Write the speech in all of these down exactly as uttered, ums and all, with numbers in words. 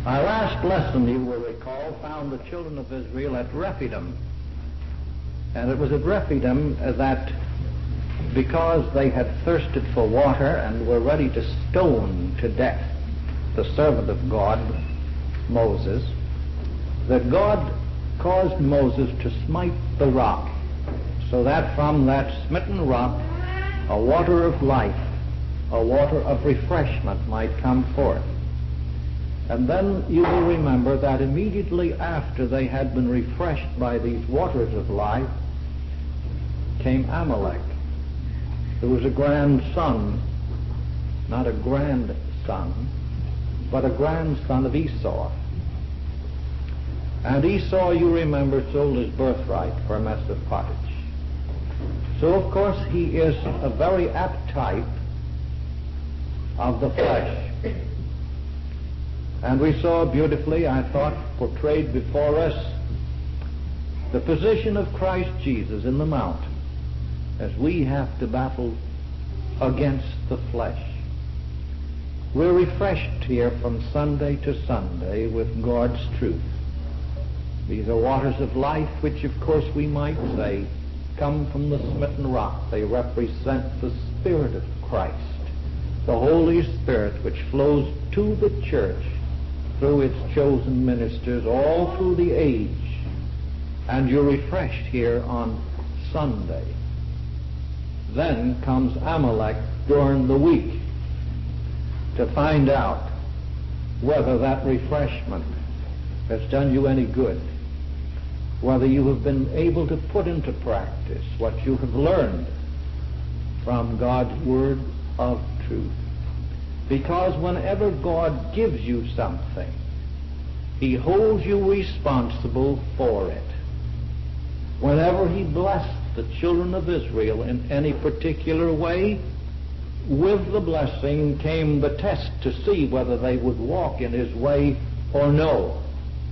Our last lesson, you will recall, found the children of Israel at Rephidim. And it was at Rephidim that, because they had thirsted for water and were ready to stone to death the servant of God, Moses, that God caused Moses to smite the rock, so that from that smitten rock a water of life, a water of refreshment might come forth. And then you will remember that immediately after they had been refreshed by these waters of life came Amalek, who was a grandson, not a grandson, but a grandson of Esau. And Esau, you remember, sold his birthright for a mess of pottage. So, of course, he is a very apt type of the flesh. And we saw beautifully, I thought, portrayed before us the position of Christ Jesus in the mount as we have to battle against the flesh. We're refreshed here from Sunday to Sunday with God's truth. These are waters of life which, of course, we might say come from the smitten rock. They represent the Spirit of Christ, the Holy Spirit which flows to the church through its chosen ministers all through the age. And you're refreshed here on Sunday. Then comes Amalek during the week to find out whether that refreshment has done you any good, whether you have been able to put into practice what you have learned from God's word of truth. Because whenever God gives you something, he holds you responsible for it. Whenever he blessed the children of Israel in any particular way, with the blessing came the test to see whether they would walk in his way or no.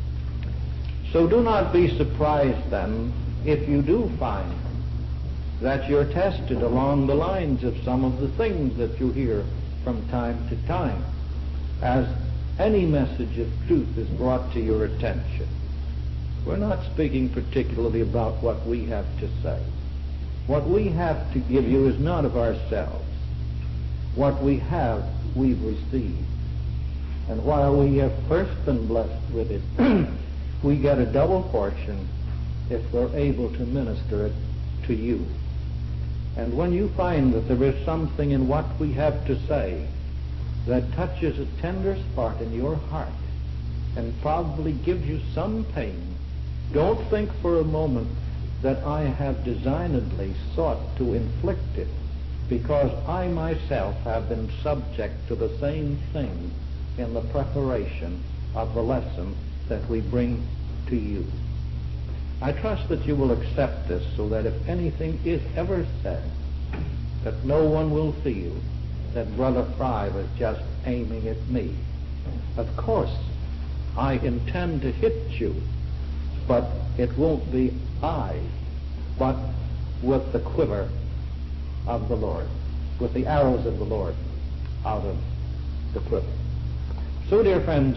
So do not be surprised then if you do find that you're tested along the lines of some of the things that you hear from time to time, as any message of truth is brought to your attention. We're not speaking particularly about what we have to say. What we have to give you is not of ourselves. What we have, we've received. And while we have first been blessed with it, we get a double portion if we're able to minister it to you. And when you find that there is something in what we have to say that touches a tender spot in your heart and probably gives you some pain, don't think for a moment that I have designedly sought to inflict it, because I myself have been subject to the same thing in the preparation of the lesson that we bring to you. I trust that you will accept this so that if anything is ever said, that no one will feel that Brother Fry was just aiming at me. Of course, I intend to hit you, but it won't be I, but with the quiver of the Lord, with the arrows of the Lord out of the quiver. So, dear friends,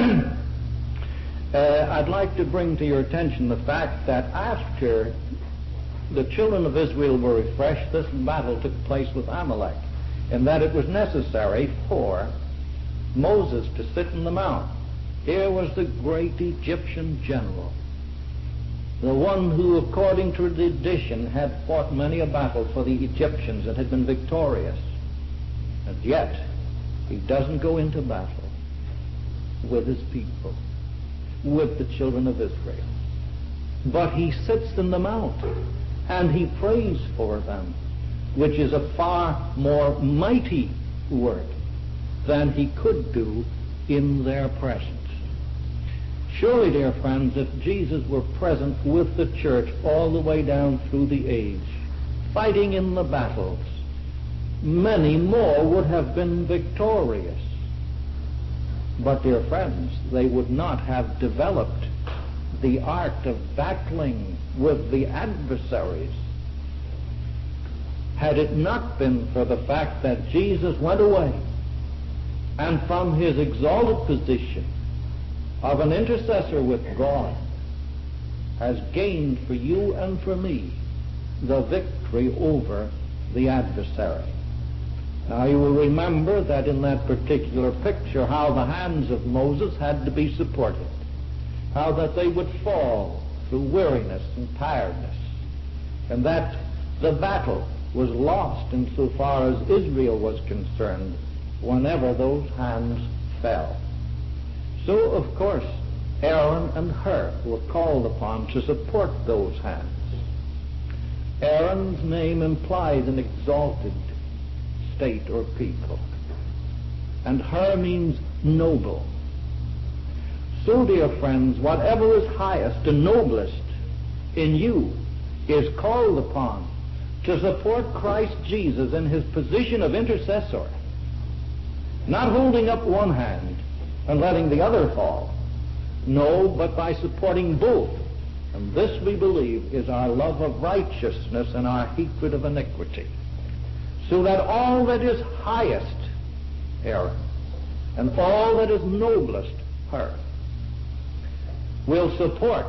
Uh, I'd like to bring to your attention the fact that after the children of Israel were refreshed, this battle took place with Amalek, and that it was necessary for Moses to sit in the mount. Here was the great Egyptian general, the one who, according to tradition, had fought many a battle for the Egyptians and had been victorious. And yet, he doesn't go into battle with his people, with the children of Israel. But he sits in the mount and he prays for them, which is a far more mighty work than he could do in their presence. Surely, dear friends, if Jesus were present with the church all the way down through the age, fighting in the battles, many more would have been victorious. But, dear friends, they would not have developed the art of battling with the adversaries had it not been for the fact that Jesus went away and from his exalted position of an intercessor with God has gained for you and for me the victory over the adversary. Now you will remember that in that particular picture how the hands of Moses had to be supported, how that they would fall through weariness and tiredness, and that the battle was lost insofar as Israel was concerned whenever those hands fell. So, of course, Aaron and Hur were called upon to support those hands. Aaron's name implies an exalted state or people, and Hur means noble. So, dear friends, whatever is highest and noblest in you is called upon to support Christ Jesus in his position of intercessor, not holding up one hand and letting the other fall. No, but by supporting both. And this, we believe, is our love of righteousness and our hatred of iniquity. So that all that is highest, Aaron, and all that is noblest, Hur, will support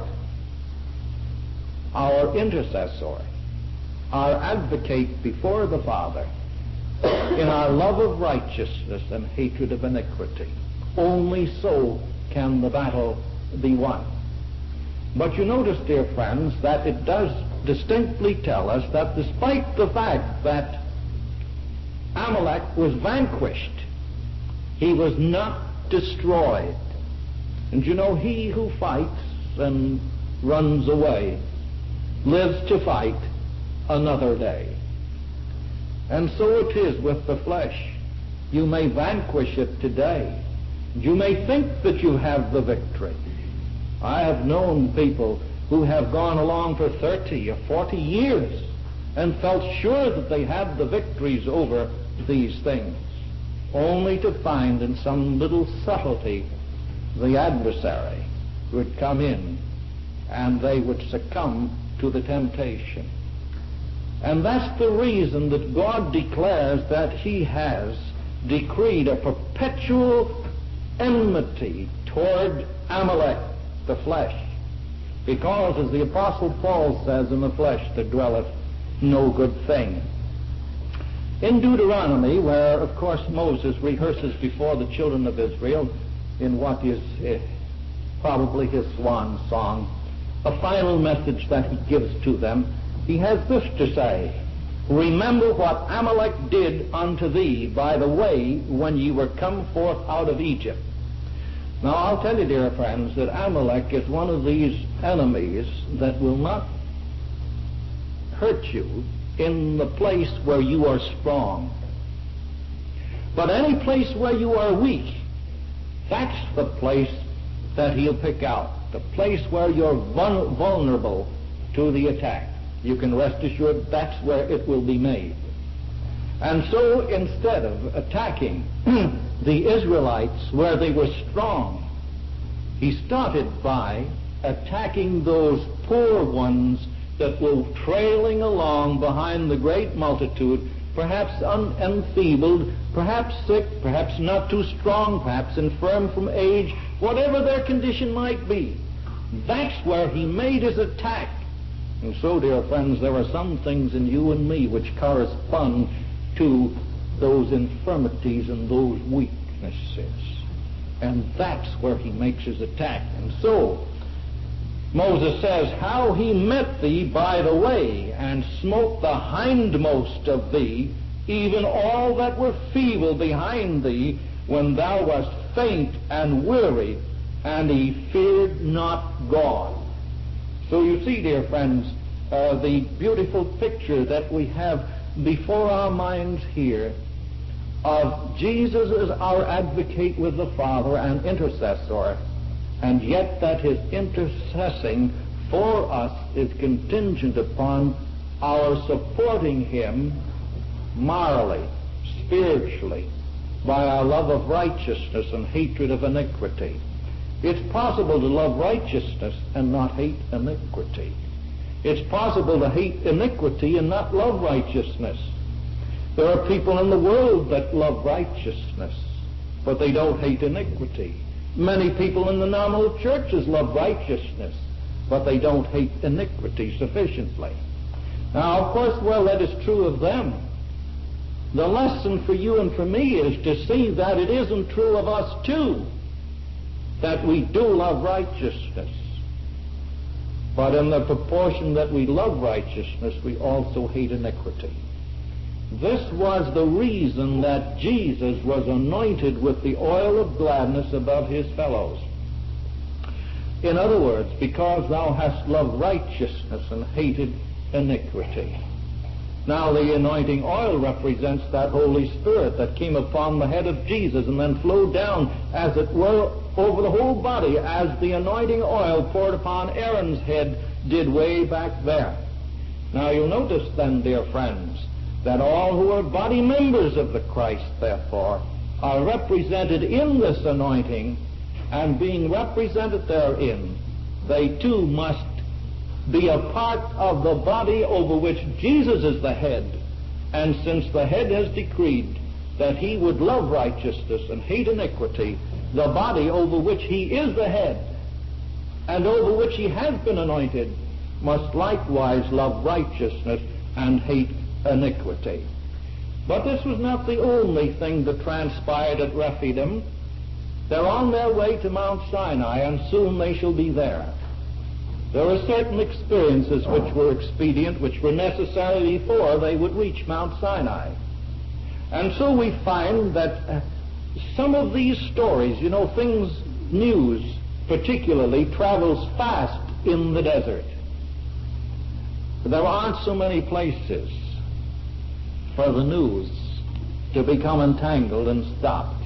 our intercessor, our advocate before the Father, in our love of righteousness and hatred of iniquity. Only so can the battle be won. But you notice, dear friends, that it does distinctly tell us that despite the fact that Amalek was vanquished, he was not destroyed. And you know, he who fights and runs away lives to fight another day. And so it is with the flesh. You may vanquish it today. You may think that you have the victory. I have known people who have gone along for thirty or forty years and felt sure that they had the victories over these things, only to find in some little subtlety the adversary would come in and they would succumb to the temptation. And that's the reason that God declares that he has decreed a perpetual enmity toward Amalek, the flesh, because, as the Apostle Paul says, in the flesh there dwelleth no good thing. In Deuteronomy, where, of course, Moses rehearses before the children of Israel in what is uh, probably his swan song, a final message that he gives to them, he has this to say: remember what Amalek did unto thee by the way when ye were come forth out of Egypt. Now, I'll tell you, dear friends, that Amalek is one of these enemies that will not hurt you in the place where you are strong. But any place where you are weak, that's the place that he'll pick out, the place where you're vul- vulnerable to the attack. You can rest assured that's where it will be made. And so, instead of attacking the Israelites where they were strong, he started by attacking those poor ones that were trailing along behind the great multitude, perhaps un- enfeebled, perhaps sick, perhaps not too strong, perhaps infirm from age, whatever their condition might be. That's where he made his attack. And so, dear friends, there are some things in you and me which correspond to those infirmities and those weaknesses. And that's where he makes his attack. And so, Moses says, how he met thee by the way, and smote the hindmost of thee, even all that were feeble behind thee, when thou wast faint and weary, and he feared not God. So you see, dear friends, uh, the beautiful picture that we have before our minds here of Jesus as our advocate with the Father and intercessor, and yet that his intercessing for us is contingent upon our supporting him morally, spiritually, by our love of righteousness and hatred of iniquity. It's possible to love righteousness and not hate iniquity. It's possible to hate iniquity and not love righteousness. There are people in the world that love righteousness, but they don't hate iniquity. Many people in the nominal churches love righteousness, but they don't hate iniquity sufficiently. Now, of course, while that is true of them, the lesson for you and for me is to see that it isn't true of us too, that we do love righteousness. But in the proportion that we love righteousness, we also hate iniquity. This was the reason that Jesus was anointed with the oil of gladness above his fellows. In other words, because thou hast loved righteousness and hated iniquity. Now, the anointing oil represents that Holy Spirit that came upon the head of Jesus and then flowed down, as it were, over the whole body, as the anointing oil poured upon Aaron's head did way back there. Now, you'll notice then, dear friends, that all who are body members of the Christ, therefore, are represented in this anointing, and being represented therein, they too must be a part of the body over which Jesus is the head. And since the head has decreed that he would love righteousness and hate iniquity, the body over which he is the head and over which he has been anointed must likewise love righteousness and hate iniquity. But this was not the only thing that transpired at Rephidim. They're on their way to Mount Sinai, and soon they shall be there. There were certain experiences which were expedient, which were necessary before they would reach Mount Sinai. And so we find that uh, some of these stories, you know, things, news particularly, travels fast in the desert. There aren't so many places for the news to become entangled and stopped.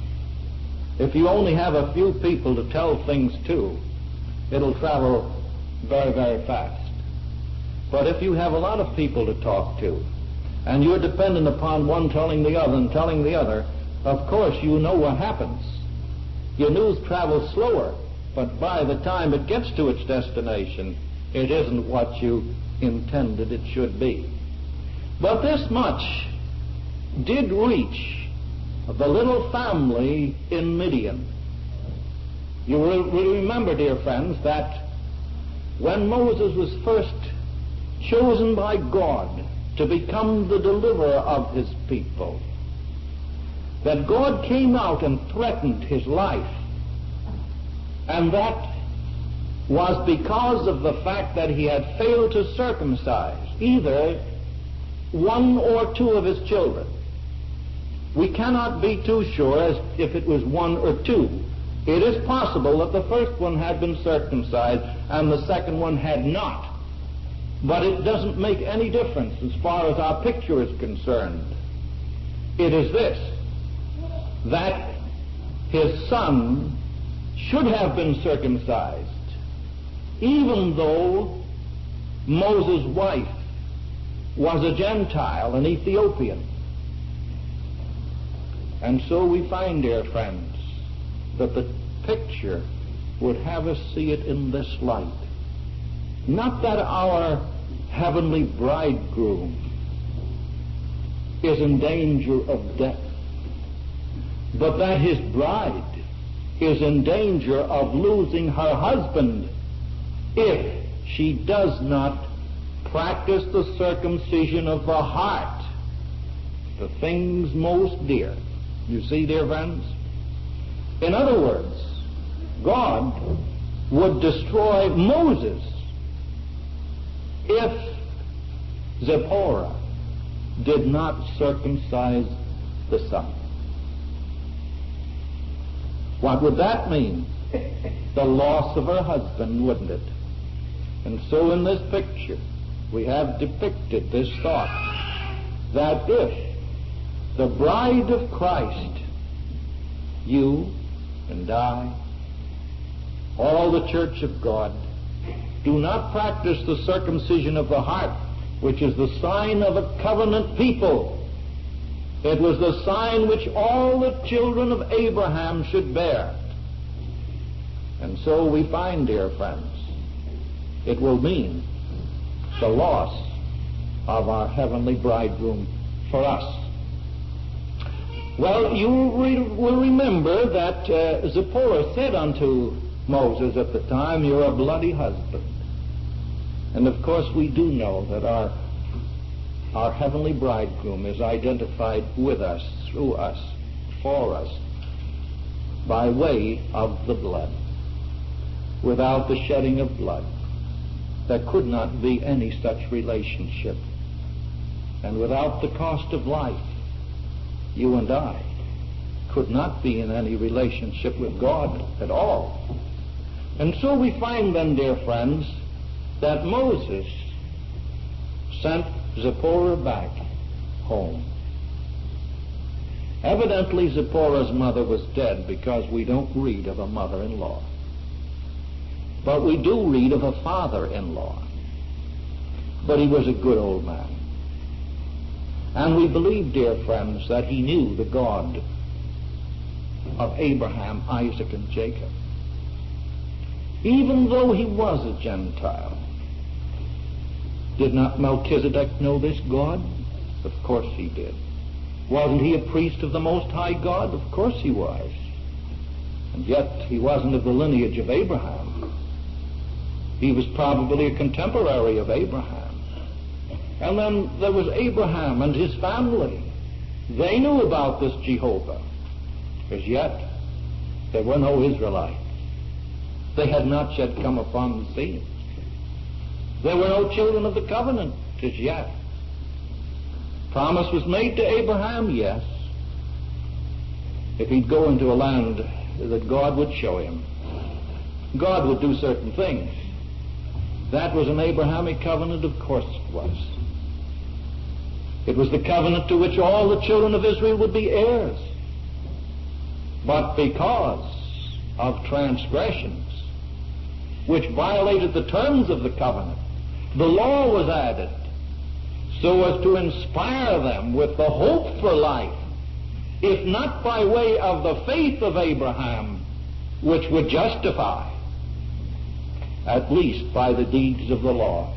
If you only have a few people to tell things to, it'll travel very, very fast. But if you have a lot of people to talk to, and you're dependent upon one telling the other and telling the other, of course you know what happens. Your news travels slower, but by the time it gets to its destination, it isn't what you intended it should be. But this much did reach the little family in Midian. You will remember, dear friends, that when Moses was first chosen by God to become the deliverer of his people, that God came out and threatened his life. And that was because of the fact that he had failed to circumcise either one or two of his children. We cannot be too sure as if it was one or two. It is possible that the first one had been circumcised and the second one had not. But it doesn't make any difference as far as our picture is concerned. It is this, that his son should have been circumcised, even though Moses' wife was a Gentile, an Ethiopian. And so we find, dear friends, that the picture would have us see it in this light. Not that our heavenly bridegroom is in danger of death, but that his bride is in danger of losing her husband if she does not practice the circumcision of the heart, the things most dear. You see, dear friends? In other words, God would destroy Moses if Zipporah did not circumcise the son. What would that mean? The loss of her husband, wouldn't it? And so in this picture, we have depicted this thought, that if the bride of Christ, you and I, all the church of God, do not practice the circumcision of the heart, which is the sign of a covenant people. It was the sign which all the children of Abraham should bear. And so we find, dear friends, it will mean the loss of our heavenly bridegroom for us. Well, you re- will remember that uh, Zipporah said unto Moses at the time, "You're a bloody husband." And of course we do know that our, our heavenly bridegroom is identified with us, through us, for us, by way of the blood. Without the shedding of blood, there could not be any such relationship. And without the cost of life, you and I could not be in any relationship with God at all. And so we find then, dear friends, that Moses sent Zipporah back home. Evidently Zipporah's mother was dead, because we don't read of a mother-in-law. But we do read of a father-in-law. But he was a good old man. And we believe, dear friends, that he knew the God of Abraham, Isaac, and Jacob. Even though he was a Gentile. Did not Melchizedek know this God? Of course he did. Wasn't he a priest of the Most High God? Of course he was. And yet he wasn't of the lineage of Abraham. He was probably a contemporary of Abraham. And then there was Abraham and his family. They knew about this Jehovah. As yet, there were no Israelites. They had not yet come upon the scene. There were no children of the covenant as yet. Promise was made to Abraham, yes, if he'd go into a land that God would show him. God would do certain things. That was an Abrahamic covenant, of course it was. It was the covenant to which all the children of Israel would be heirs. But because of transgressions which violated the terms of the covenant, the law was added so as to inspire them with the hope for life, if not by way of the faith of Abraham, which would justify, at least by the deeds of the law.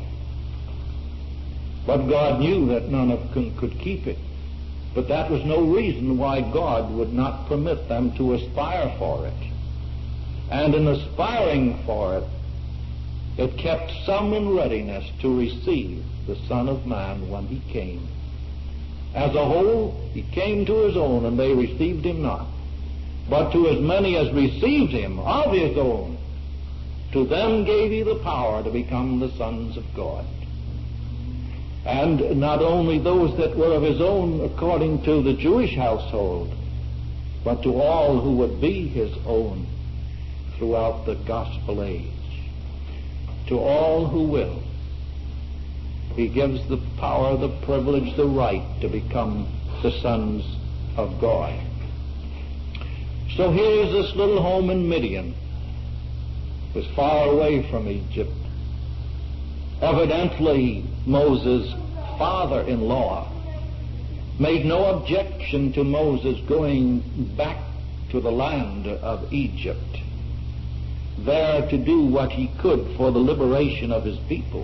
But God knew that none of them could keep it. But that was no reason why God would not permit them to aspire for it. And in aspiring for it, it kept some in readiness to receive the Son of Man when he came. As a whole, he came to his own, and they received him not. But to as many as received him of his own, to them gave he the power to become the sons of God. And not only those that were of his own according to the Jewish household, but to all who would be his own throughout the gospel age. To all who will, he gives the power, the privilege, the right to become the sons of God. So here's this little home in Midian. It was far away from Egypt. Evidently, Moses' father-in-law made no objection to Moses going back to the land of Egypt, there to do what he could for the liberation of his people.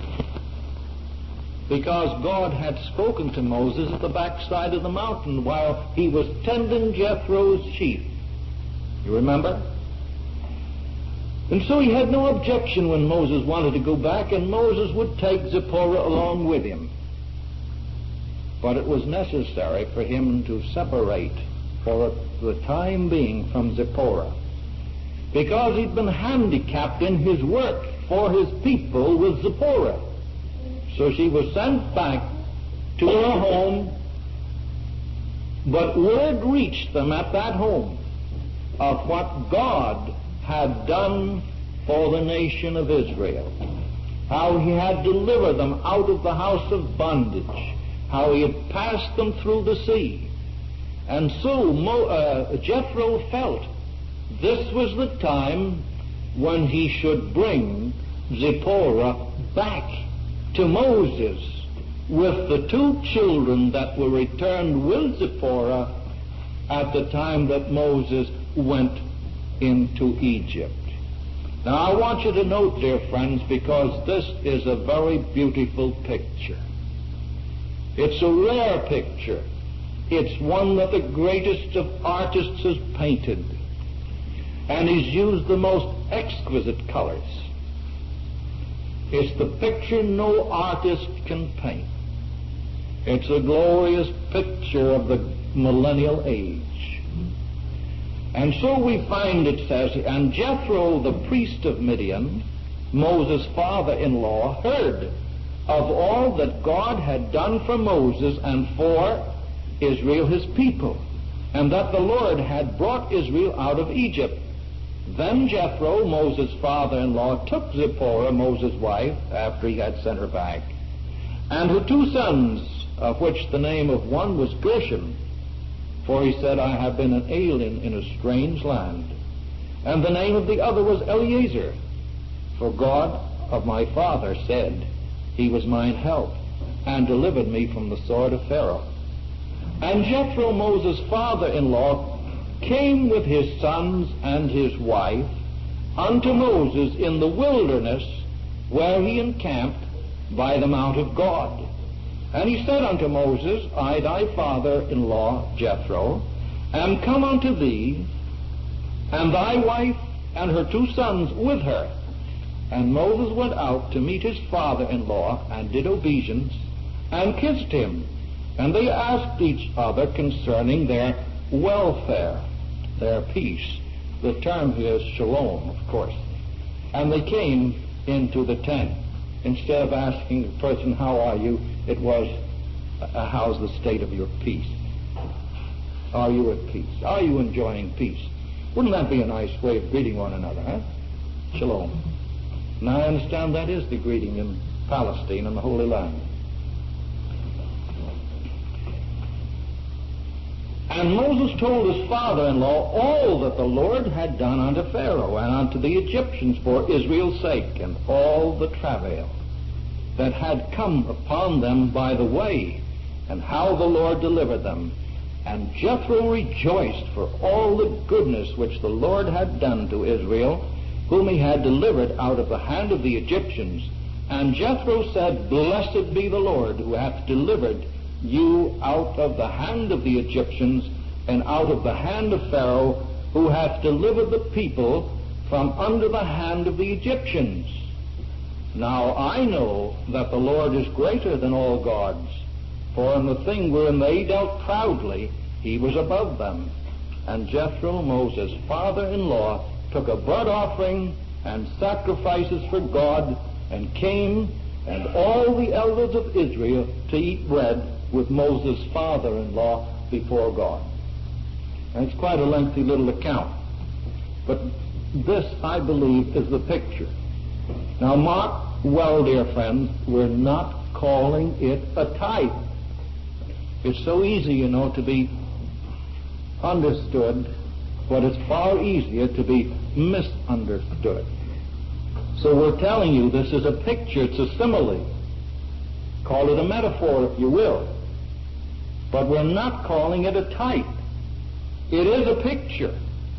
Because God had spoken to Moses at the backside of the mountain while he was tending Jethro's sheep. You remember? And so he had no objection when Moses wanted to go back, and Moses would take Zipporah along with him. But it was necessary for him to separate for the time being from Zipporah, because he'd been handicapped in his work for his people with Zipporah. So she was sent back to her home, but word reached them at that home of what God had done for the nation of Israel, how he had delivered them out of the house of bondage, how he had passed them through the sea. And so Mo, uh, Jethro felt this was the time when he should bring Zipporah back to Moses with the two children that were returned with Zipporah at the time that Moses went into Egypt. Now I want you to note, dear friends, because this is a very beautiful picture. It's a rare picture. It's one that the greatest of artists has painted, and he's used the most exquisite colors. It's the picture no artist can paint. It's a glorious picture of the millennial age. And so we find, it says, and Jethro, the priest of Midian, Moses' father-in-law, heard of all that God had done for Moses and for Israel his people, and that the Lord had brought Israel out of Egypt. Then Jethro, Moses' father-in-law, took Zipporah, Moses' wife, after he had sent her back, and her two sons, of which the name of one was Gershom, for he said, I have been an alien in a strange land. And the name of the other was Eleazar, for God of my father said, he was mine help, and delivered me from the sword of Pharaoh. And Jethro, Moses' father-in-law, came with his sons and his wife unto Moses in the wilderness, where he encamped by the mount of God. And he said unto Moses, I, thy father-in-law Jethro, am come unto thee, and thy wife and her two sons with her. And Moses went out to meet his father-in-law, and did obeisance, and kissed him. And they asked each other concerning their welfare, their peace. The term here is shalom, of course. And they came into the tent. Instead of asking the person, how are you, it was, uh, how's the state of your peace? Are you at peace? Are you enjoying peace? Wouldn't that be a nice way of greeting one another, huh? Shalom. Now I understand that is the greeting in Palestine and the Holy Land. And Moses told his father-in-law all that the Lord had done unto Pharaoh and unto the Egyptians for Israel's sake, and all the travail that had come upon them by the way, and how the Lord delivered them. And Jethro rejoiced for all the goodness which the Lord had done to Israel, whom he had delivered out of the hand of the Egyptians. And Jethro said, Blessed be the Lord, who hath delivered you out of the hand of the Egyptians, and out of the hand of Pharaoh, who hath delivered the people from under the hand of the Egyptians. Now I know that the Lord is greater than all gods, for in the thing wherein they dealt proudly, he was above them. And Jethro, Moses' father-in-law, took a burnt offering and sacrifices for God, and came, and all the elders of Israel, to eat bread with Moses' father-in-law before God. And it's quite a lengthy little account. But this, I believe, is the picture. Now mark well, dear friends, we're not calling it a type. It's so easy, you know, to be understood, but it's far easier to be misunderstood. So we're telling you this is a picture, it's a simile. Call it a metaphor if you will. But we're not calling it a type. It is a picture.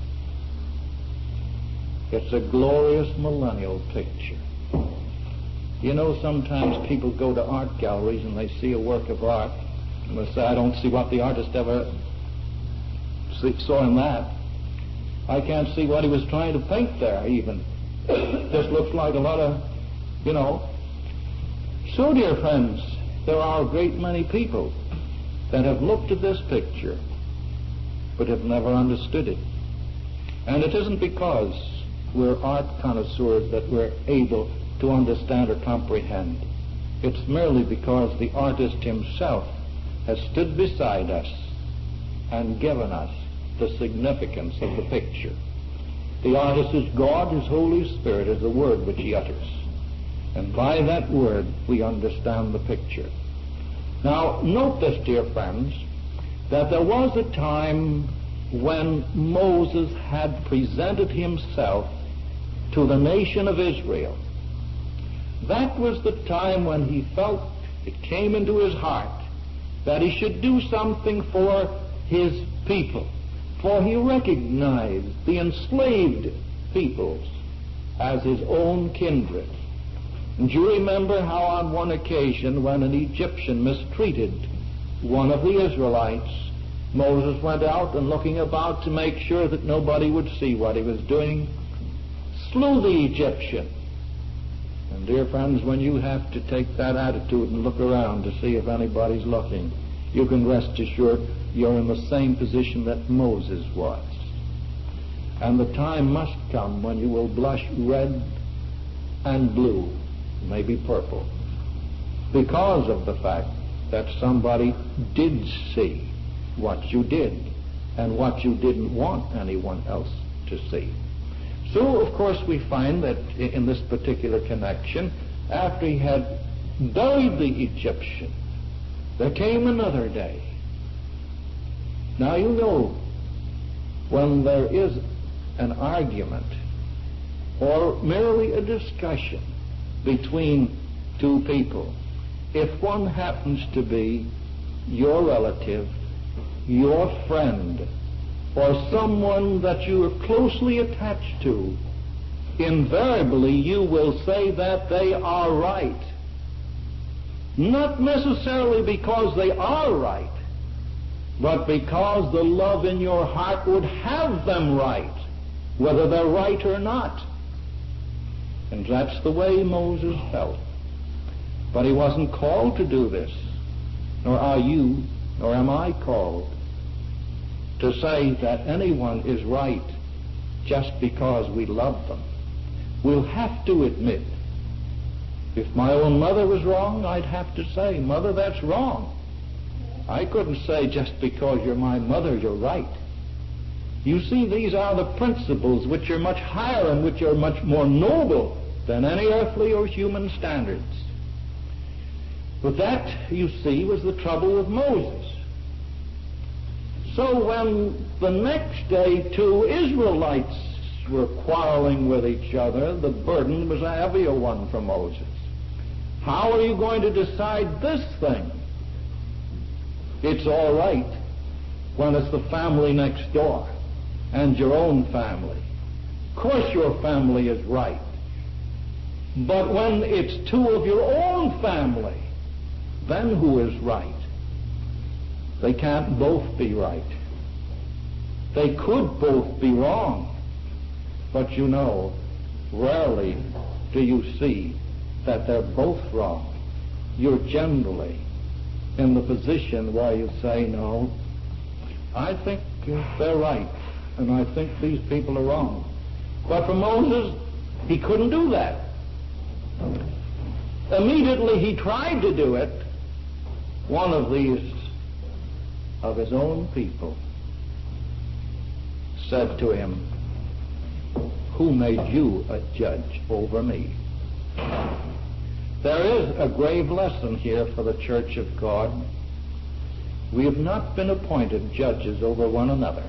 It's a glorious millennial picture. You know, sometimes people go to art galleries and they see a work of art, and they say, I don't see what the artist ever saw in that. I can't see what he was trying to paint there, even. Just looks like a lot of, you know. So, dear friends, there are a great many people that have looked at this picture but have never understood it. And it isn't because we're art connoisseurs that we're able to understand or comprehend. It's merely because the artist himself has stood beside us and given us the significance of the picture. The artist is God, his Holy Spirit is the word which he utters. And by that word we understand the picture. Now, note this, dear friends, that there was a time when Moses had presented himself to the nation of Israel. That was the time when he felt, it came into his heart, that he should do something for his people. For he recognized the enslaved peoples as his own kindred. And you remember how on one occasion when an Egyptian mistreated one of the Israelites, Moses went out and, looking about to make sure that nobody would see what he was doing, slew the Egyptian. And dear friends, when you have to take that attitude and look around to see if anybody's looking, you can rest assured you're in the same position that Moses was. And the time must come when you will blush red and blue, maybe purple, because of the fact that somebody did see what you did and what you didn't want anyone else to see. So, of course, we find that in this particular connection, after he had buried the Egyptian, there came another day. Now, you know, when there is an argument or merely a discussion between two people, if one happens to be your relative, your friend, or someone that you are closely attached to, invariably you will say that they are right. Not necessarily because they are right, but because the love in your heart would have them right, whether they're right or not. And that's the way Moses felt. But he wasn't called to do this, nor are you, nor am I called to say that anyone is right just because we love them. We'll have to admit, if my own mother was wrong, I'd have to say, Mother, that's wrong. I couldn't say just because you're my mother, you're right. You see, these are the principles which are much higher and which are much more noble than any earthly or human standards. But that, you see, was the trouble with Moses. So when the next day two Israelites were quarreling with each other, the burden was a heavier one for Moses. How are you going to decide this thing? It's all right when it's the family next door and your own family. Of course your family is right. But when it's two of your own family, then who is right? They can't both be right. They could both be wrong. But you know, rarely do you see that they're both wrong. You're generally in the position where you say, no, I think they're right, and I think these people are wrong. But for Moses, he couldn't do that. Immediately he tried to do it. One of these of his own people said to him, who made you a judge over me? There is a grave lesson here for the church of God. We have not been appointed judges over one another.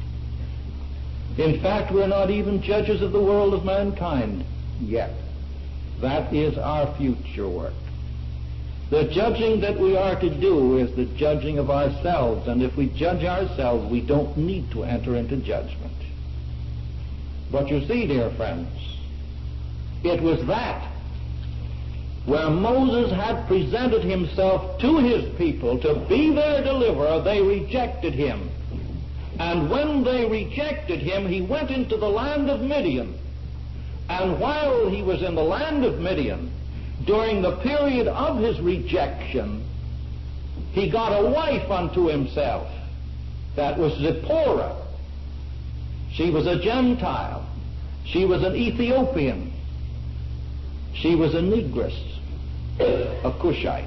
In fact, we're not even judges of the world of mankind yet. That is our future work. The judging that we are to do is the judging of ourselves, and if we judge ourselves, we don't need to enter into judgment. But you see, dear friends, it was that where Moses had presented himself to his people to be their deliverer, they rejected him. And when they rejected him, he went into the land of Midian. And while he was in the land of Midian, during the period of his rejection, he got a wife unto himself. That was Zipporah. She was a Gentile. She was an Ethiopian. She was a negress, a Cushite.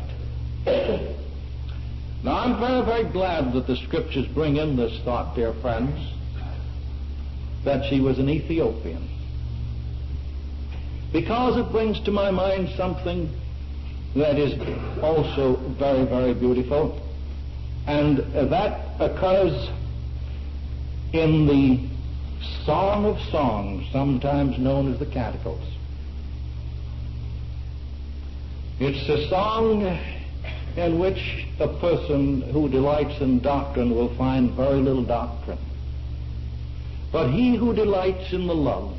Now, I'm very, very glad that the Scriptures bring in this thought, dear friends, that she was an Ethiopian, because it brings to my mind something that is also very, very beautiful, and that occurs in the Song of Songs, sometimes known as the Canticles. It's a song in which a person who delights in doctrine will find very little doctrine. But he who delights in the love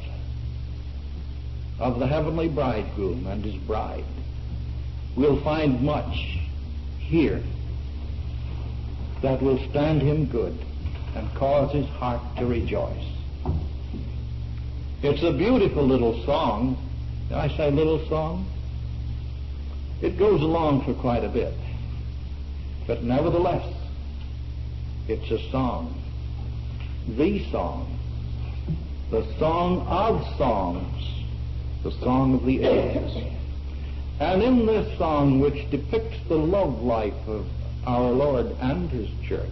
of the heavenly bridegroom and his bride will find much here. that will stand him good and cause his heart to rejoice. It's a beautiful little song. Did I say little song? It goes along for quite a bit. But nevertheless, it's a song. The song. The song of songs. The song of the ages. And in this song, which depicts the love life of our Lord and his church,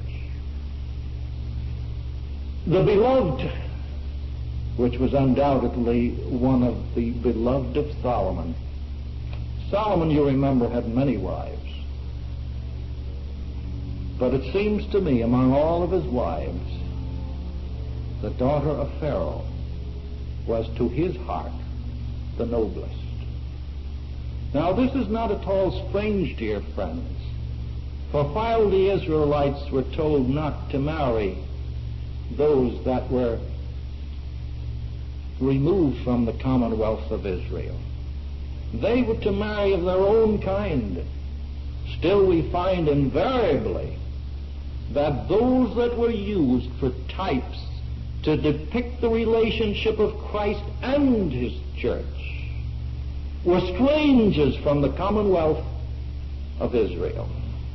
the beloved, which was undoubtedly one of the beloved of Solomon. Solomon, you remember, had many wives. But it seems to me, among all of his wives, the daughter of Pharaoh was to his heart the noblest. Now, this is not at all strange, dear friends, for while the Israelites were told not to marry those that were removed from the commonwealth of Israel, they were to marry of their own kind. Still, we find invariably that those that were used for types to depict the relationship of Christ and his church were strangers from the commonwealth of Israel.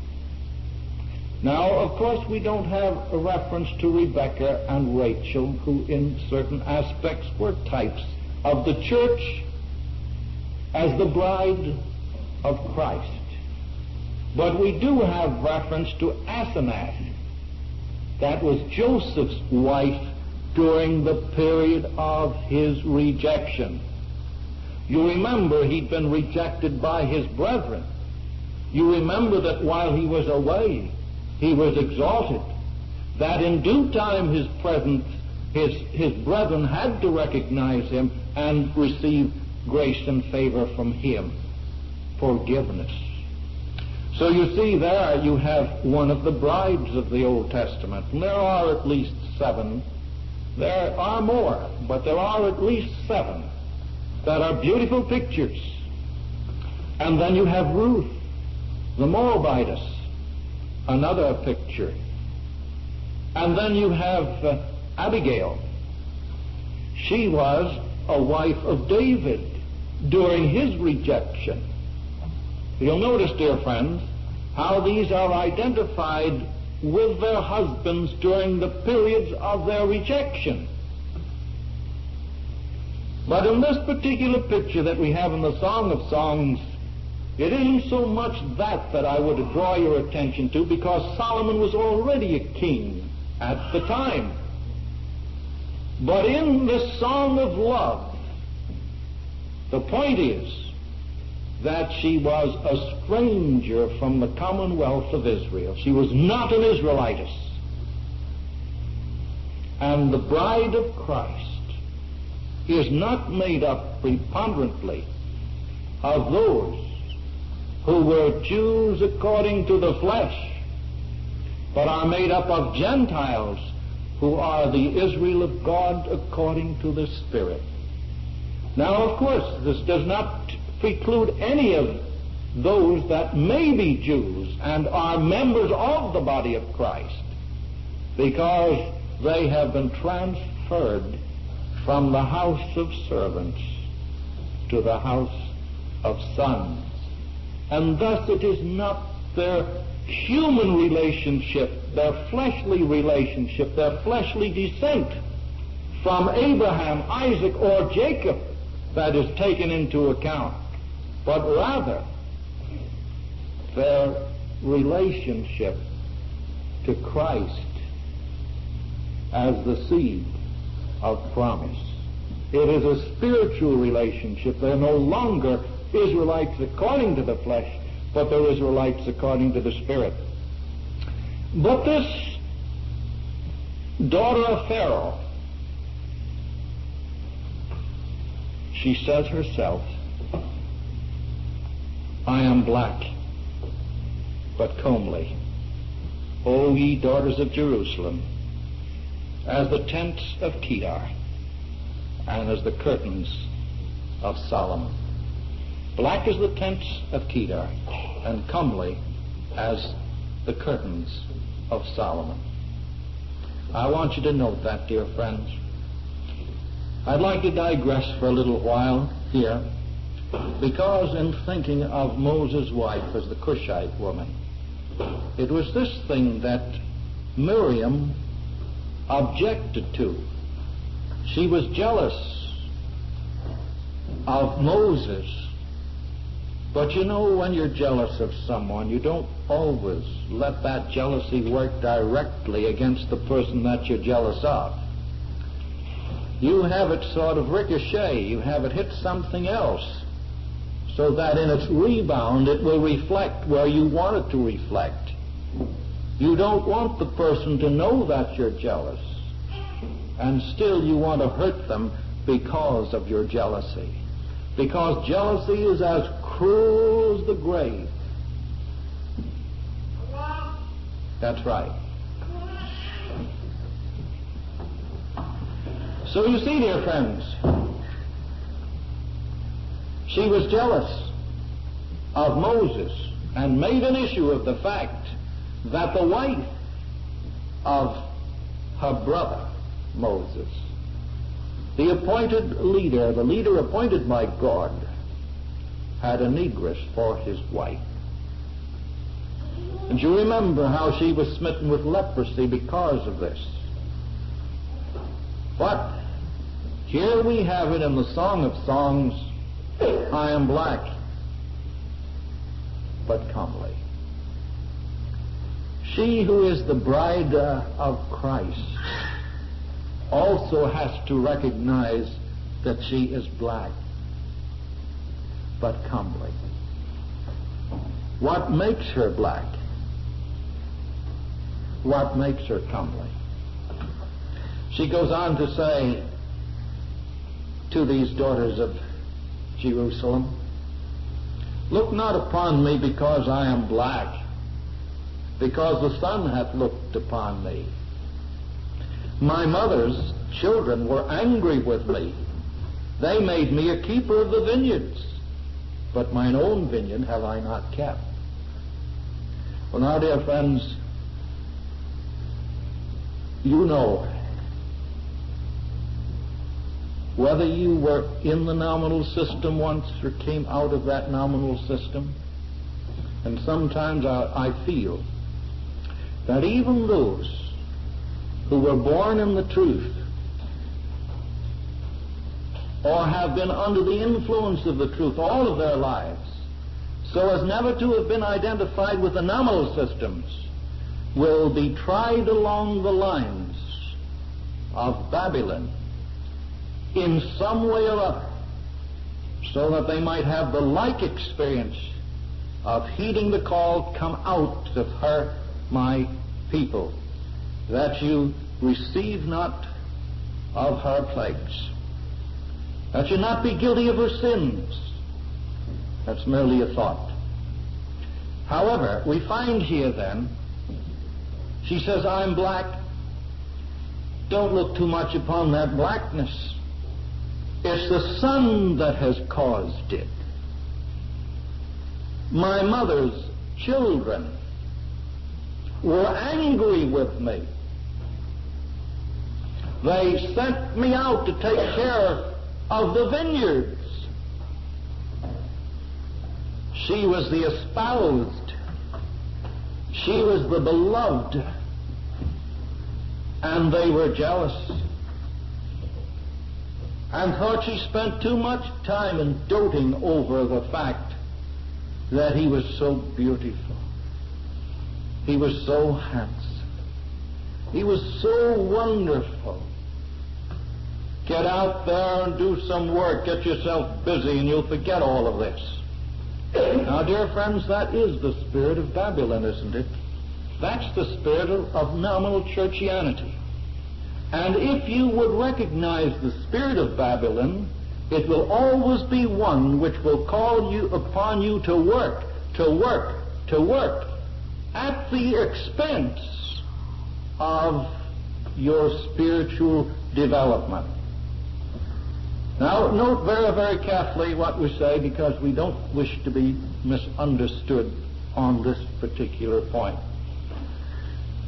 Now, of course, we don't have a reference to Rebekah and Rachel, who in certain aspects were types of the church as the bride of Christ. But we do have reference to Asenath. That was Joseph's wife during the period of his rejection. You remember he'd been rejected by his brethren. You remember that while he was away, he was exalted, that in due time his presence, his, his brethren had to recognize him and receive grace and favor from him, forgiveness. So you see there you have one of the brides of the Old Testament, and there are at least seven. There are more, but there are at least seven that are beautiful pictures. And then you have Ruth, the Moabitess, another picture. And then you have uh, Abigail. She was a wife of David during his rejection. You'll notice, dear friends, how these are identified with their husbands during the periods of their rejection. But in this particular picture that we have in the Song of Songs, it isn't so much that that I would draw your attention to, because Solomon was already a king at the time. But in this song of love, the point is that she was a stranger from the commonwealth of Israel. She was not an Israelitess. And the bride of Christ is not made up preponderantly of those who were Jews according to the flesh, but are made up of Gentiles who are the Israel of God according to the Spirit. Now, of course, this does not preclude any of those that may be Jews and are members of the body of Christ, because they have been transferred from the house of servants to the house of sons. And thus it is not their human relationship, their fleshly relationship, their fleshly descent from Abraham, Isaac, or Jacob that is taken into account, but rather their relationship to Christ as the seed of promise. It is a spiritual relationship. They're no longer Israelites according to the flesh, but they're Israelites according to the Spirit. But this daughter of Pharaoh, she says herself, I am black, but comely. O ye daughters of Jerusalem, as the tents of Kedar, and as the curtains of Solomon. Black as the tents of Kedar, and comely as the curtains of Solomon. I want you to note that, dear friends. I'd like to digress for a little while here, because in thinking of Moses' wife as the Cushite woman, it was this thing that Miriam objected to. She was jealous of Moses. But you know, when you're jealous of someone, you don't always let that jealousy work directly against the person that you're jealous of. You have it sort of ricochet. You have it hit something else, so that in its rebound it will reflect where you want it to reflect. You don't want the person to know that you're jealous, and still you want to hurt them because of your jealousy. Because jealousy is as cruel as the grave. That's right. So you see, dear friends, she was jealous of Moses and made an issue of the fact that the wife of her brother Moses, the appointed leader, the leader appointed by God, had a negress for his wife. And you remember how she was smitten with leprosy because of this. But here we have it in the Song of Songs, I am black, but comely. She who is the bride uh, of Christ also has to recognize that she is black, but comely. What makes her black? What makes her comely? She goes on to say to these daughters of Jerusalem, look not upon me because I am black, because the sun hath looked upon me. My mother's children were angry with me. They made me a keeper of the vineyards, but mine own vineyard have I not kept. Well, now, dear friends, you know, whether you were in the nominal system once or came out of that nominal system, and sometimes I, I feel that even those who were born in the truth or have been under the influence of the truth all of their lives, so as never to have been identified with the nominal systems, will be tried along the lines of Babylon in some way or other, so that they might have the like experience of heeding the call, come out of her, my people, that you receive not of her plagues, that you not be guilty of her sins. That's merely a thought. However, we find here then, she says, I'm black. Don't look too much upon that blackness. It's the sun that has caused it. My mother's children were angry with me. They sent me out to take care of the vineyards. She was the espoused. She was the beloved. And they were jealous and thought she spent too much time in doting over the fact that he was so beautiful. He was so handsome. He was so wonderful. Get out there and do some work. Get yourself busy and you'll forget all of this. Now, dear friends, that is the spirit of Babylon, isn't it? That's the spirit of, of nominal churchianity. And if you would recognize the spirit of Babylon, it will always be one which will call you upon you to work, to work, to work at the expense of your spiritual development. Now, note very, very carefully what we say, because we don't wish to be misunderstood on this particular point.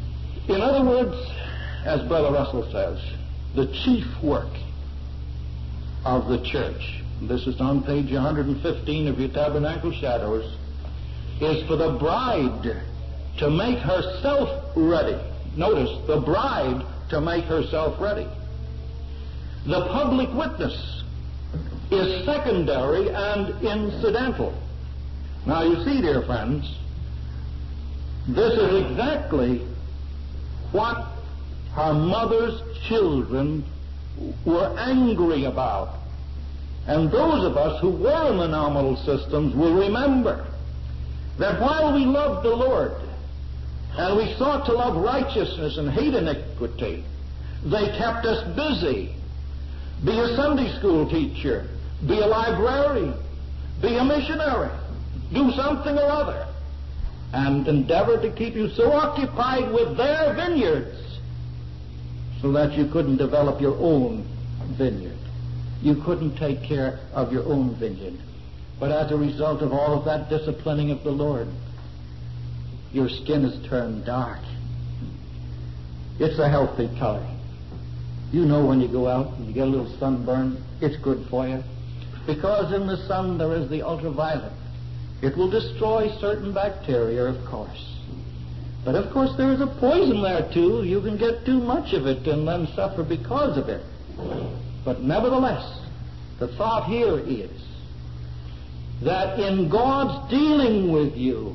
In other words, as Brother Russell says, the chief work of the church, this is on page one hundred fifteen of your Tabernacle Shadows, is for the bride to make herself ready. Notice, the bride to make herself ready. The public witness is secondary and incidental. Now you see, dear friends, this is exactly what her mother's children were angry about. And those of us who were in the nominal systems will remember that while we loved the Lord and we sought to love righteousness and hate iniquity, they kept us busy. Be a Sunday school teacher, be a librarian, be a missionary, do something or other, and endeavor to keep you so occupied with their vineyards so that you couldn't develop your own vineyard. You couldn't take care of your own vineyard. But as a result of all of that disciplining of the Lord, your skin is turned dark. It's a healthy color. You know when you go out and you get a little sunburn, it's good for you. Because in the sun there is the ultraviolet. It will destroy certain bacteria, of course. But of course there is a poison there too. You can get too much of it and then suffer because of it. But nevertheless, the thought here is that in God's dealing with you,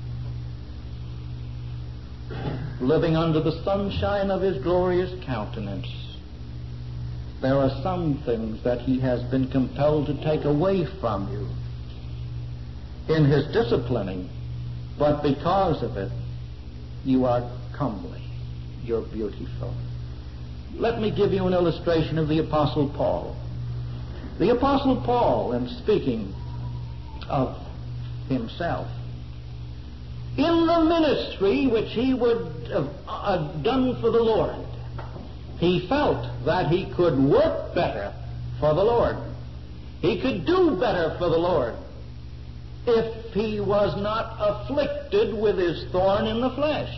living under the sunshine of His glorious countenance, there are some things that He has been compelled to take away from you in His disciplining, but because of it, you are comely, you're beautiful. Let me give you an illustration of the Apostle Paul. The Apostle Paul, in speaking of himself, in the ministry which he would have uh, done for the Lord, he felt that he could work better for the Lord. He could do better for the Lord if he was not afflicted with his thorn in the flesh.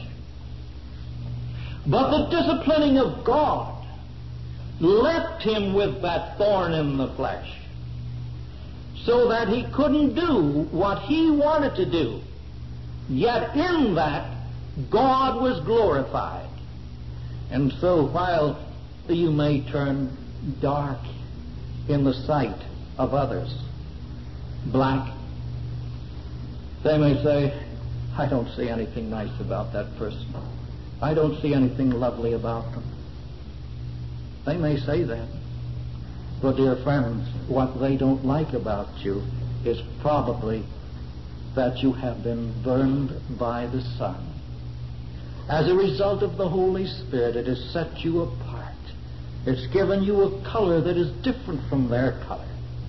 But the disciplining of God left him with that thorn in the flesh so that he couldn't do what he wanted to do. Yet in that, God was glorified. And so while you may turn dark in the sight of others, black, they may say, I don't see anything nice about that person. I don't see anything lovely about them. They may say that. But dear friends, what they don't like about you is probably that you have been burned by the sun. As a result of the Holy Spirit, it has set you apart. It's given you a color that is different from their color.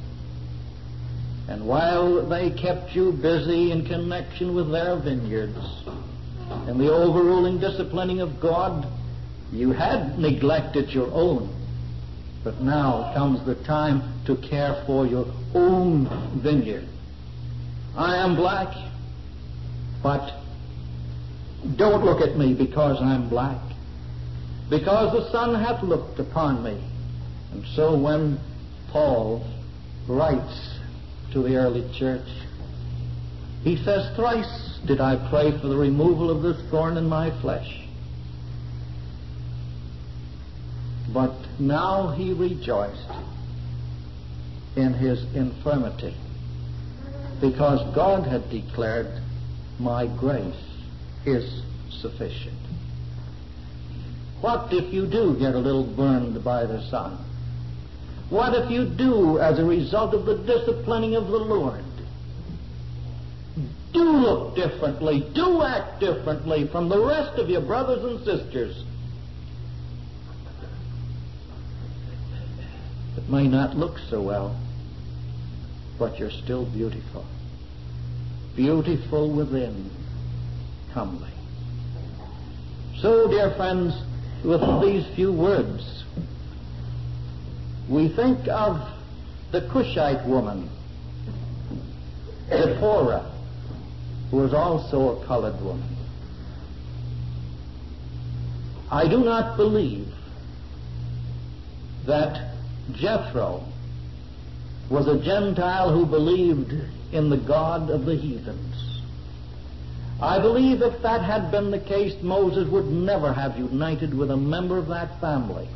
And while they kept you busy in connection with their vineyards and the overruling disciplining of God, you had neglected your own. But now comes the time to care for your own vineyard. I am black, but don't look at me because I'm black, because the sun hath looked upon me. And so when Paul writes to the early church, he says, thrice did I pray for the removal of this thorn in my flesh. But now he rejoiced in his infirmity, because God had declared, my grace is sufficient. What if you do get a little burned by the sun? What if you do, as a result of the disciplining of the Lord, do look differently, do act differently from the rest of your brothers and sisters? It may not look so well, but you're still beautiful. Beautiful within, comely. So, dear friends, with these few words, we think of the Cushite woman, Zipporah, who was also a colored woman. I do not believe that Jethro was a Gentile who believed in the God of the heathens. I believe if that had been the case, Moses would never have united with a member of that family.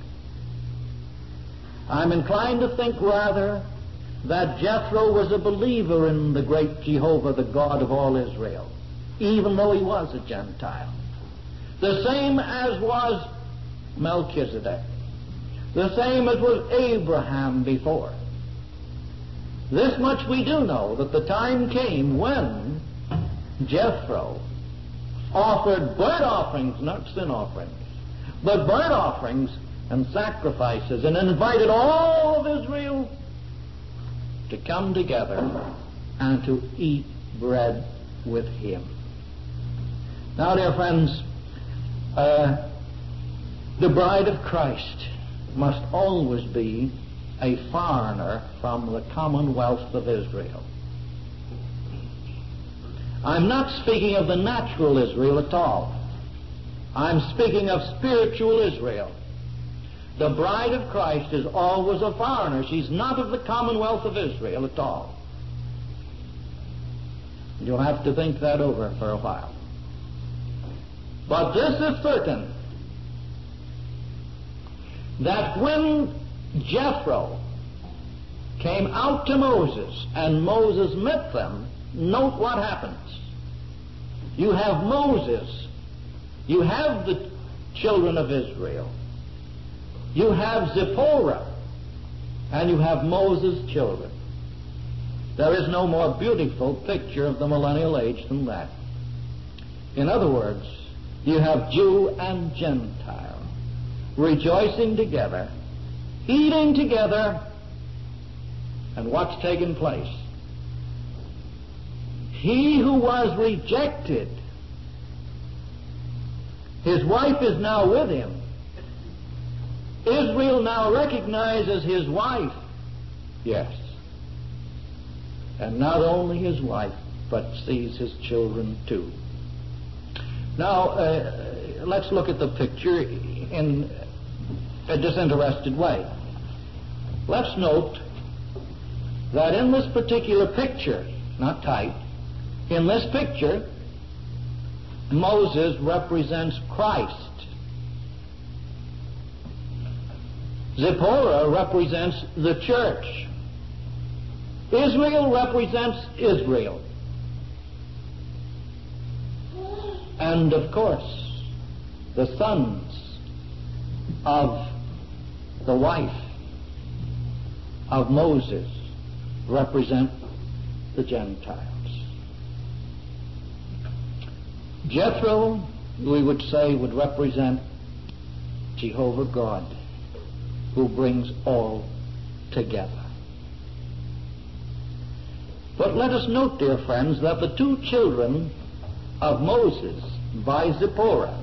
I'm inclined to think rather that Jethro was a believer in the great Jehovah, the God of all Israel, even though he was a Gentile. The same as was Melchizedek. The same as was Abraham before. This much we do know, that the time came when Jethro offered burnt offerings, not sin offerings, but burnt offerings and sacrifices, and invited all of Israel to come together and to eat bread with him. Now, dear friends, uh, the bride of Christ must always be a foreigner from the commonwealth of Israel. I'm not speaking of the natural Israel at all. I'm speaking of spiritual Israel. The bride of Christ is always a foreigner. She's not of the commonwealth of Israel at all. You'll have to think that over for a while. But this is certain, that when Jethro came out to Moses and Moses met them, note what happens. You have Moses, you have the children of Israel, you have Zipporah, and you have Moses' children. There is no more beautiful picture of the millennial age than that. In other words, you have Jew and Gentile rejoicing together, eating together, and what's taken place? He who was rejected, his wife is now with him. Israel now recognizes his wife. Yes. And not only his wife, but sees his children too. Now, uh, let's look at the picture in a disinterested way. Let's note that in this particular picture, not type, in this picture, Moses represents Christ. Zipporah represents the church. Israel represents Israel. And, of course, the sons of the wife of Moses represent the Gentiles. Jethro, we would say, would represent Jehovah God, who brings all together. But let us note, dear friends, that the two children of Moses by Zipporah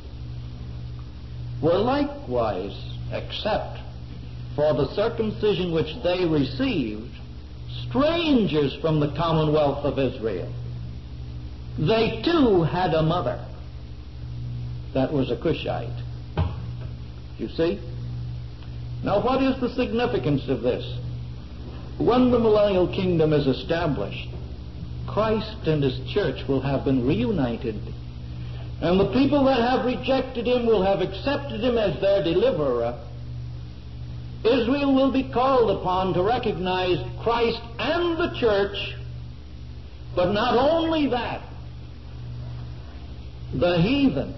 were likewise, except for the circumcision which they received, strangers from the commonwealth of Israel. They too had a mother that was a Cushite. You see? Now, what is the significance of this? When the millennial kingdom is established, Christ and his church will have been reunited, and the people that have rejected him will have accepted him as their deliverer. Israel will be called upon to recognize Christ and the church, but not only that, the heathen,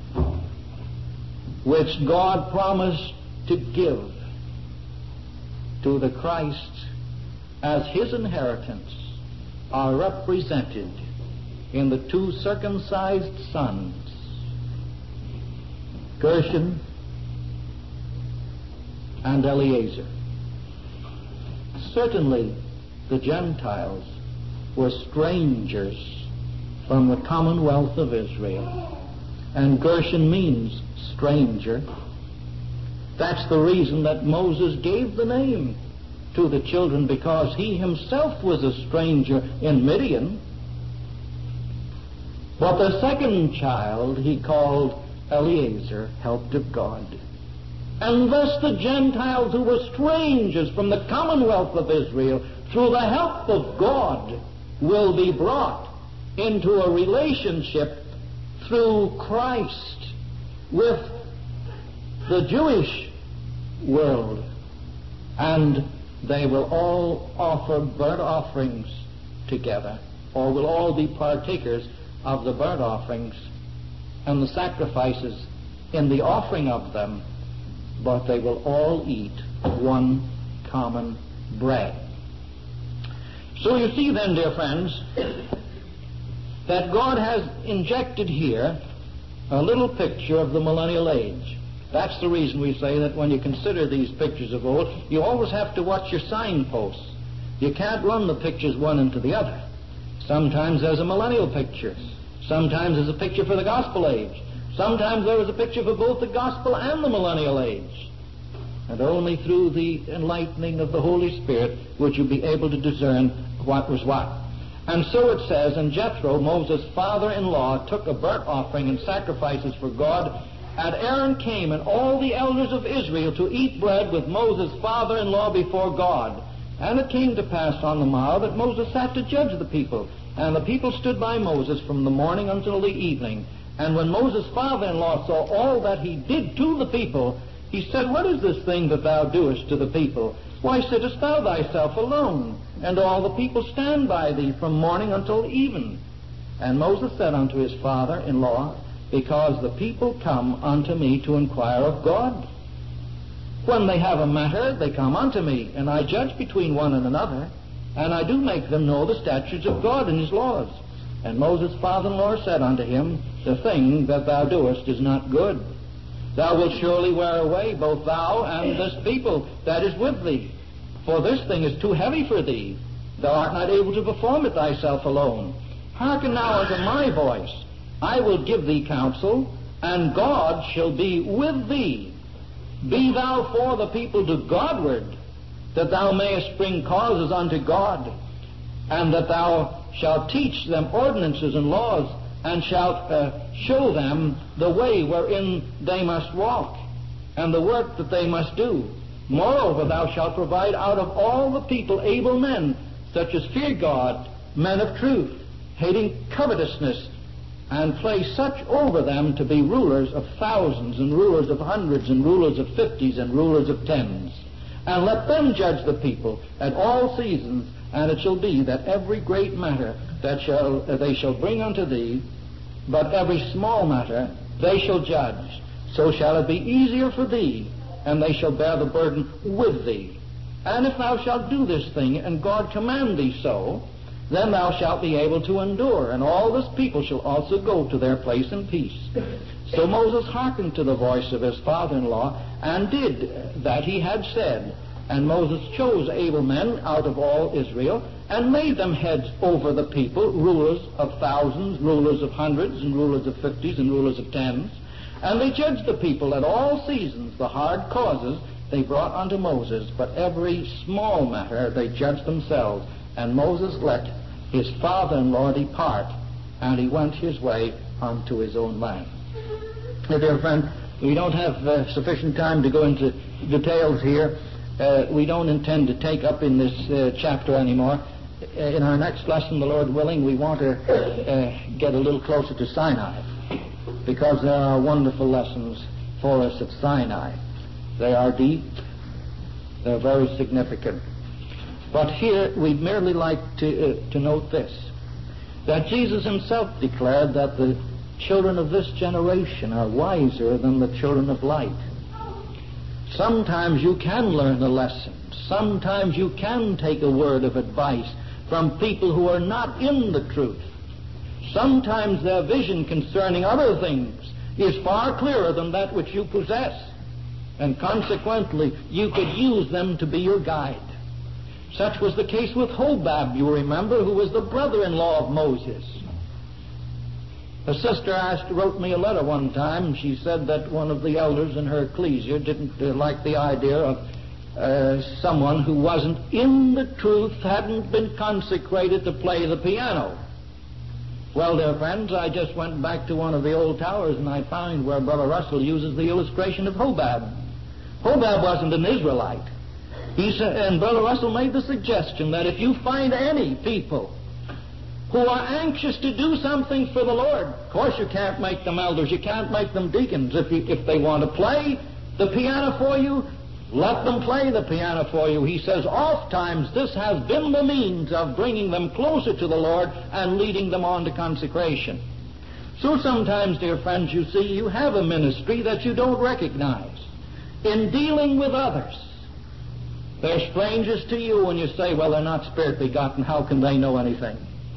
which God promised to give to the Christ as his inheritance, are represented in the two circumcised sons, Gershon and Eleazar. Certainly, the Gentiles were strangers from the commonwealth of Israel, and Gershon means stranger. That's the reason that Moses gave the name to the children, because he himself was a stranger in Midian. But the second child he called Eliezer, helped of God. And thus the Gentiles who were strangers from the commonwealth of Israel, through the help of God, will be brought into a relationship through Christ with the Jewish world. And they will all offer burnt offerings together, or will all be partakers of the burnt offerings and the sacrifices in the offering of them, but they will all eat one common bread. So you see then, dear friends, that God has injected here a little picture of the millennial age. That's the reason we say that when you consider these pictures of old, you always have to watch your signposts. You can't run the pictures one into the other. Sometimes there's a millennial picture. Sometimes there's a picture for the gospel age. Sometimes there is a picture for both the gospel and the millennial age. And only through the enlightening of the Holy Spirit would you be able to discern what was what. And so it says, and Jethro, Moses' father-in-law, took a burnt offering and sacrifices for God. And Aaron came and all the elders of Israel to eat bread with Moses' father-in-law before God. And it came to pass on the morrow that Moses sat to judge the people. And the people stood by Moses from the morning until the evening. And when Moses' father-in-law saw all that he did to the people, he said, What is this thing that thou doest to the people? Why sittest thou thyself alone? And all the people stand by thee from morning until even. And Moses said unto his father-in-law, Because the people come unto me to inquire of God. When they have a matter, they come unto me, and I judge between one and another, and I do make them know the statutes of God and his laws. And Moses' father-in-law said unto him, The thing that thou doest is not good. Thou wilt surely wear away both thou and this people that is with thee. For this thing is too heavy for thee. Thou art not able to perform it thyself alone. Hearken now unto my voice. I will give thee counsel, and God shall be with thee. Be thou for the people to Godward, that thou mayest bring causes unto God, and that thou shalt teach them ordinances and laws, and shalt uh, show them the way wherein they must walk, and the work that they must do. Moreover, thou shalt provide out of all the people able men, such as fear God, men of truth, hating covetousness, and place such over them to be rulers of thousands, and rulers of hundreds, and rulers of fifties, and rulers of tens. And let them judge the people at all seasons, and it shall be that every great matter that shall uh, they shall bring unto thee, but every small matter they shall judge. So shall it be easier for thee, and they shall bear the burden with thee. And if thou shalt do this thing, and God command thee so, then thou shalt be able to endure, and all this people shall also go to their place in peace. So Moses hearkened to the voice of his father-in-law, and did that he had said. And Moses chose able men out of all Israel, and made them heads over the people, rulers of thousands, rulers of hundreds, and rulers of fifties, and rulers of tens. And they judged the people at all seasons. The hard causes they brought unto Moses, but every small matter they judged themselves. And Moses let his father-in-law depart, and he went his way unto his own land. Now, dear friend, we don't have uh, sufficient time to go into details here. Uh, we don't intend to take up in this uh, chapter anymore. Uh, in our next lesson, the Lord willing, we want to uh, get a little closer to Sinai, because there are wonderful lessons for us at Sinai. They are deep. They're very significant. But here we'd merely like to, uh, to note this, that Jesus himself declared that the children of this generation are wiser than the children of light. Sometimes you can learn a lesson. Sometimes you can take a word of advice from people who are not in the truth. Sometimes their vision concerning other things is far clearer than that which you possess, and consequently you could use them to be your guide. Such was the case with Hobab, you remember, who was the brother-in-law of Moses. A sister asked, wrote me a letter one time. She said that one of the elders in her ecclesia didn't uh, like the idea of uh, someone who wasn't in the truth, hadn't been consecrated to play the piano. Well, dear friends, I just went back to one of the old towers and I found where Brother Russell uses the illustration of Hobab. Hobab wasn't an Israelite. He said, and Brother Russell made the suggestion that if you find any people who are anxious to do something for the Lord, of course you can't make them elders, you can't make them deacons. If, you, if they want to play the piano for you, let them play the piano for you. He says, oft-times this has been the means of bringing them closer to the Lord and leading them on to consecration. So sometimes, dear friends, you see, you have a ministry that you don't recognize. In dealing with others, they're strangers to you, and you say, well, they're not spirit begotten. How can they know anything?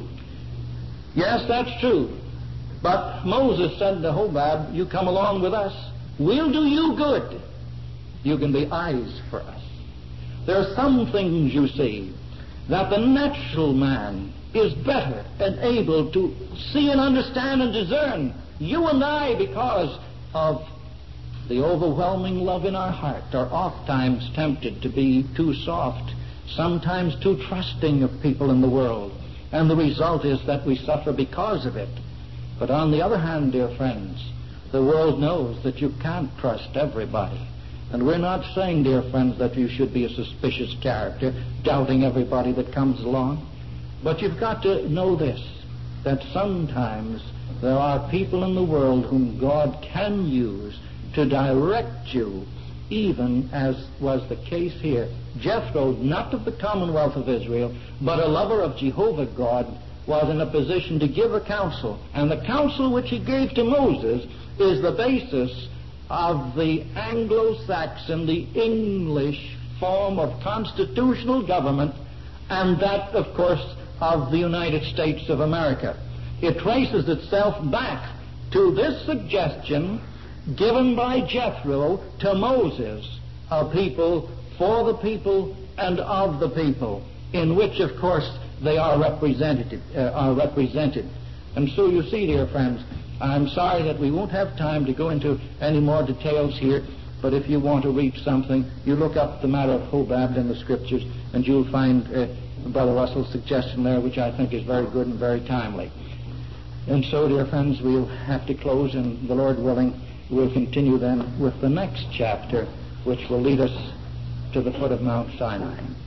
Yes, that's true. But Moses said to Hobab, you come along with us. We'll do you good. You can be eyes for us. There are some things, you see, that the natural man is better and able to see and understand and discern. You and I, because of the overwhelming love in our heart, are oft-times tempted to be too soft, sometimes too trusting of people in the world. And the result is that we suffer because of it. But on the other hand, dear friends, the world knows that you can't trust everybody. And we're not saying, dear friends, that you should be a suspicious character, doubting everybody that comes along. But you've got to know this, that sometimes there are people in the world whom God can use to direct you, even as was the case here. Jethro, not of the commonwealth of Israel, but a lover of Jehovah God, was in a position to give a counsel. And the counsel which he gave to Moses is the basis of the Anglo-Saxon, the English form of constitutional government, and that, of course, of the United States of America. It traces itself back to this suggestion given by Jethro to Moses, a people for the people and of the people, in which, of course, they are represented. Uh, are represented. And so you see, dear friends, I'm sorry that we won't have time to go into any more details here, but if you want to read something, you look up the matter of Hobab in the Scriptures, and you'll find uh, Brother Russell's suggestion there, which I think is very good and very timely. And so, dear friends, we'll have to close, and the Lord willing, we'll continue then with the next chapter, which will lead us to the foot of Mount Sinai.